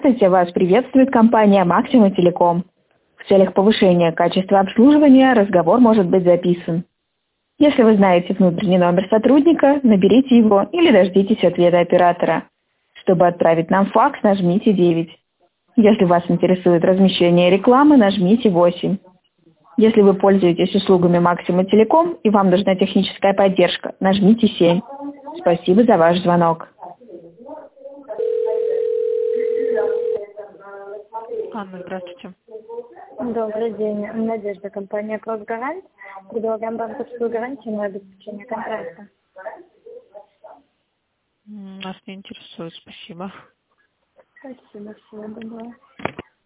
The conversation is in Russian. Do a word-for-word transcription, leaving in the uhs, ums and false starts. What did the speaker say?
Здравствуйте, вас приветствует компания Максима Телеком. В целях повышения качества обслуживания разговор может быть записан. Если вы знаете внутренний номер сотрудника, наберите его или дождитесь ответа оператора. Чтобы отправить нам факс, нажмите девять. Если вас интересует размещение рекламы, нажмите восемь. Если вы пользуетесь услугами Максима Телеком и вам нужна техническая поддержка, нажмите семь. Спасибо за ваш звонок. Анна, здравствуйте. Добрый день. Надежда, компания «Кросгарант». Предлагаем банковскую гарантию на обеспечение контракта. Нас не интересует, спасибо. Спасибо, всего доброго.